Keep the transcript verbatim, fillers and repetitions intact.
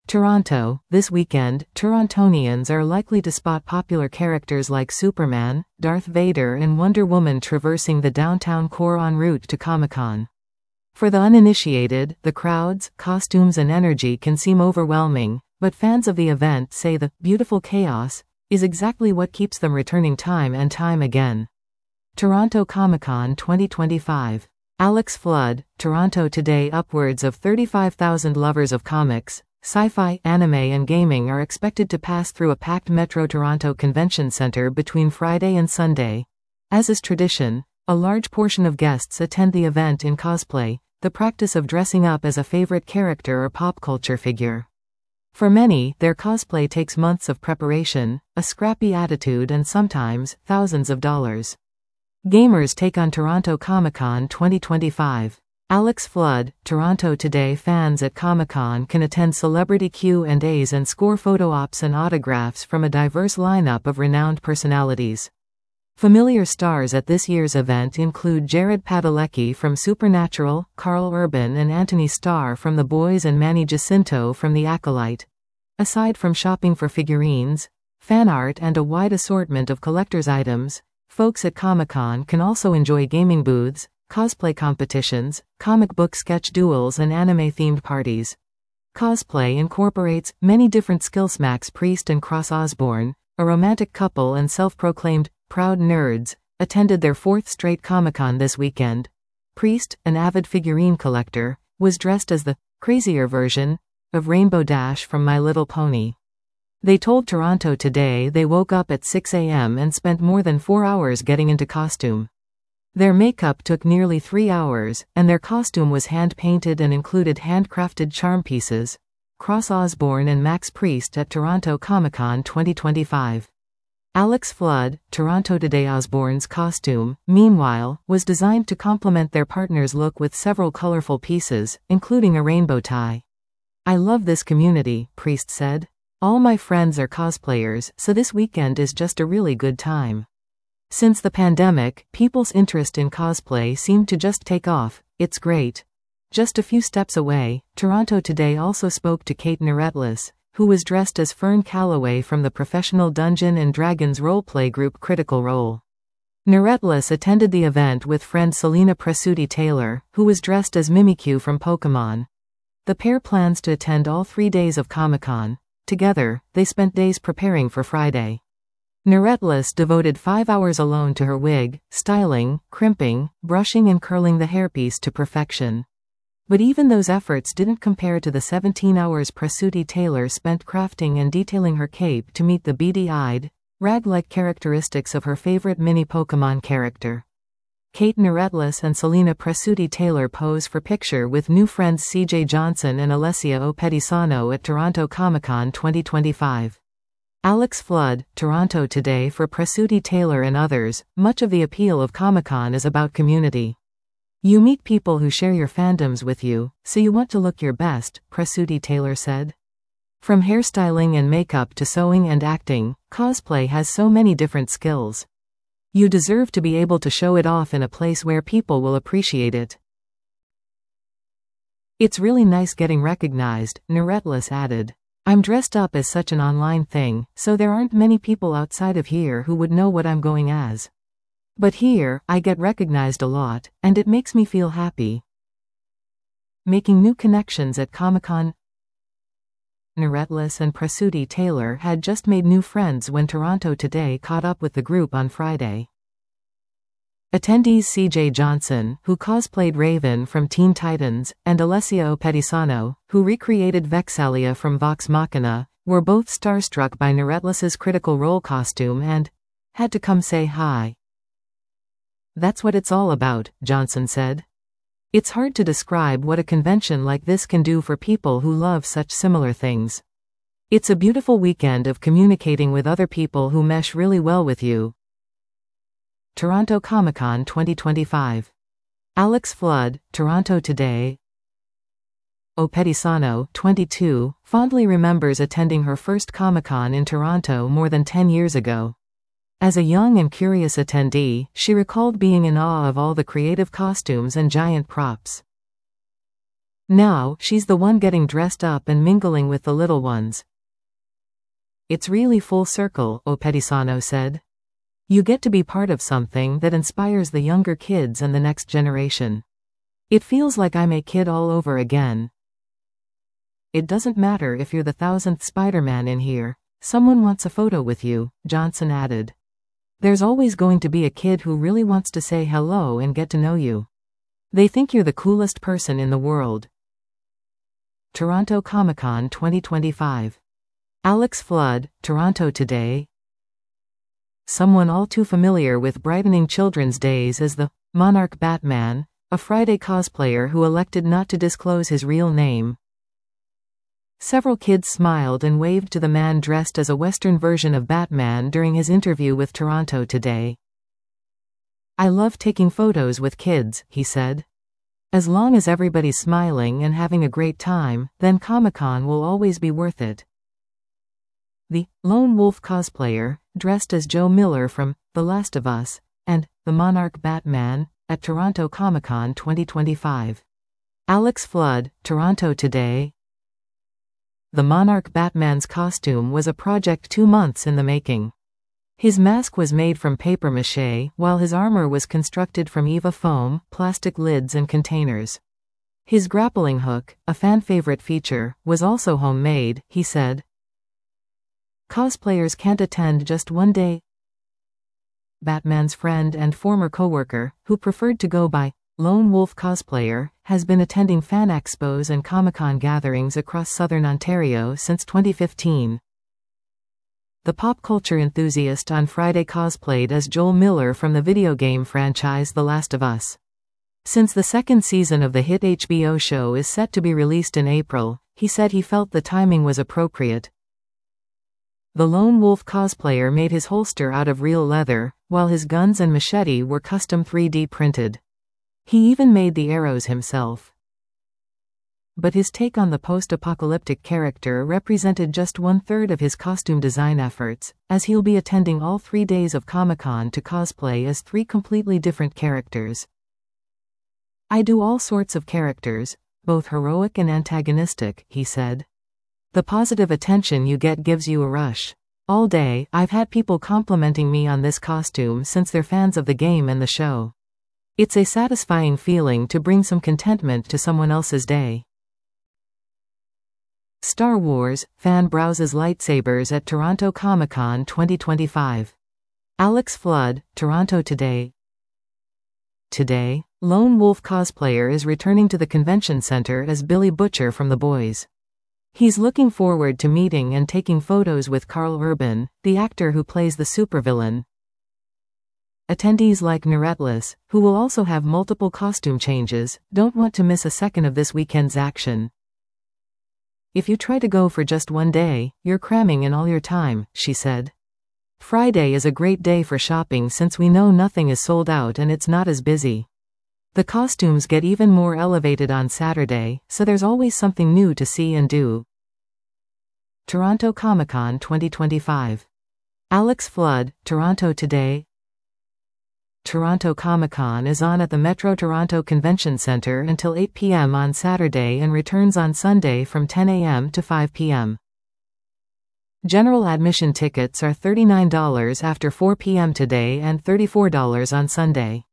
Toronto. This weekend, Torontonians are likely to spot popular characters like Superman, Darth Vader and Wonder Woman traversing the downtown core en route to Comic-Con. For the uninitiated, the crowds, costumes and energy can seem overwhelming, but fans of the event say the beautiful chaos is exactly what keeps them returning time and time again. Toronto Comic-Con twenty twenty-five. Alex Flood, Toronto Today. Upwards of thirty-five thousand lovers of comics, sci-fi, anime and gaming are expected to pass through a packed Metro Toronto Convention Centre between Friday and Sunday. As is tradition, a large portion of guests attend the event in cosplay, the practice of dressing up as a favorite character or pop culture figure. For many, their cosplay takes months of preparation, a scrappy attitude and sometimes, thousands of dollars. Gamers take on Toronto Comic-Con twenty twenty-five. Alex Flood, Toronto Today. Fans at Comic-Con can attend celebrity Q and A's and score photo ops and autographs from a diverse lineup of renowned personalities. Familiar stars at this year's event include Jared Padalecki from Supernatural, Carl Urban and Anthony Starr from The Boys and Manny Jacinto from The Acolyte. Aside from shopping for figurines, fan art and a wide assortment of collector's items, folks at Comic-Con can also enjoy gaming booths, cosplay competitions, comic book sketch duels and anime-themed parties. Cosplay incorporates many different skills. Max Priest and Cross Osborne, a romantic couple and self-proclaimed proud nerds, attended their fourth straight Comic-Con this weekend. Priest, an avid figurine collector, was dressed as the crazier version of Rainbow Dash from My Little Pony. They told Toronto Today they woke up at six a m and spent more than four hours getting into costume. Their makeup took nearly three hours, and their costume was hand-painted and included handcrafted charm pieces. Cross Osborne and Max Priest at Toronto Comic-Con twenty twenty-five. Alex Flood, Toronto Today. Osborne's costume, meanwhile, was designed to complement their partner's look with several colorful pieces, including a rainbow tie. "I love this community," Priest said. "All my friends are cosplayers, so this weekend is just a really good time. Since the pandemic, people's interest in cosplay seemed to just take off. It's great." Just a few steps away, Toronto Today also spoke to Kate Neretlis, who was dressed as Fern Calloway from the professional Dungeons and Dragons roleplay group Critical Role. Neretlis attended the event with friend Selena Presutti Taylor, who was dressed as Mimikyu from Pokémon. The pair plans to attend all three days of Comic-Con. Together, they spent days preparing for Friday. Neretlis devoted five hours alone to her wig, styling, crimping, brushing and curling the hairpiece to perfection. But even those efforts didn't compare to the seventeen hours Presutti Taylor spent crafting and detailing her cape to meet the beady-eyed, rag-like characteristics of her favorite mini Pokémon character. Kate Neretlis and Selena Presutti Taylor pose for picture with new friends C J Johnson and Alessia Opedisano at Toronto Comic-Con twenty twenty-five. Alex Flood, Toronto Today. For Presutti Taylor and others, much of the appeal of Comic-Con is about community. "You meet people who share your fandoms with you, so you want to look your best," Presutti Taylor said. "From hairstyling and makeup to sewing and acting, cosplay has so many different skills. You deserve to be able to show it off in a place where people will appreciate it. It's really nice getting recognized," Neretlis added. "I'm dressed up as such an online thing, so there aren't many people outside of here who would know what I'm going as. But here, I get recognized a lot, and it makes me feel happy." Making new connections at Comic-Con. Neretlis and Presutti Taylor had just made new friends when Toronto Today caught up with the group on Friday. Attendees C J Johnson, who cosplayed Raven from Teen Titans, and Alessia Opedisano, who recreated Vexalia from Vox Machina, were both starstruck by Neretlis's Critical Role costume and had to come say hi. "That's what it's all about," Johnson said. "It's hard to describe what a convention like this can do for people who love such similar things. It's a beautiful weekend of communicating with other people who mesh really well with you." Toronto Comic-Con twenty twenty-five. Alex Flood, Toronto Today. Opedisano, twenty-two, fondly remembers attending her first Comic-Con in Toronto more than ten years ago. As a young and curious attendee, she recalled being in awe of all the creative costumes and giant props. Now, she's the one getting dressed up and mingling with the little ones. It's really full circle, Opedisano said. You get to be part of something that inspires the younger kids and the next generation. It feels like I'm a kid all over again. It doesn't matter if you're the thousandth Spider-Man in here. Someone wants a photo with you, Johnson added. There's always going to be a kid who really wants to say hello and get to know you. They think you're the coolest person in the world. Toronto Comic-Con twenty twenty-five. Alex Flood, Toronto Today. Someone all too familiar with brightening children's days as the Monarch Batman, a Friday cosplayer who elected not to disclose his real name. Several kids smiled and waved to the man dressed as a Western version of Batman during his interview with Toronto Today. I love taking photos with kids, he said. As long as everybody's smiling and having a great time, then Comic-Con will always be worth it. The Lone Wolf cosplayer, dressed as Joe Miller from The Last of Us, and the Monarch Batman, at Toronto Comic-Con twenty twenty-five. Alex Flood, Toronto Today. The Monarch Batman's costume was a project two months in the making. His mask was made from papier-mâché, while his armor was constructed from EVA foam, plastic lids and containers. His grappling hook, a fan-favorite feature, was also homemade, he said. Cosplayers can't attend just one day. Batman's friend and former coworker, who preferred to go by Lone Wolf Cosplayer, has been attending fan expos and Comic-Con gatherings across southern Ontario since twenty fifteen. The pop culture enthusiast on Friday cosplayed as Joel Miller from the video game franchise The Last of Us. Since the second season of the hit H B O show is set to be released in April, he said he felt the timing was appropriate. The Lone Wolf cosplayer made his holster out of real leather, while his guns and machete were custom three D printed. He even made the arrows himself. But his take on the post-apocalyptic character represented just one-third of his costume design efforts, as he'll be attending all three days of Comic-Con to cosplay as three completely different characters. I do all sorts of characters, both heroic and antagonistic, he said. The positive attention you get gives you a rush. All day, I've had people complimenting me on this costume since they're fans of the game and the show. It's a satisfying feeling to bring some contentment to someone else's day. Star Wars, fan browses lightsabers at Toronto Comic-Con twenty twenty-five. Alex Flood, Toronto Today. Today, Lone Wolf cosplayer is returning to the convention center as Billy Butcher from The Boys. He's looking forward to meeting and taking photos with Karl Urban, the actor who plays the supervillain. Attendees like Neretlis, who will also have multiple costume changes, don't want to miss a second of this weekend's action. If you try to go for just one day, you're cramming in all your time, she said. Friday is a great day for shopping since we know nothing is sold out and it's not as busy. The costumes get even more elevated on Saturday, so there's always something new to see and do. Toronto Comic-Con twenty twenty-five. Alex Flood, Toronto Today. Toronto Comic-Con is on at the Metro Toronto Convention Centre until eight p m on Saturday and returns on Sunday from ten a m to five p m General admission tickets are thirty-nine dollars after four p m today and thirty-four dollars on Sunday.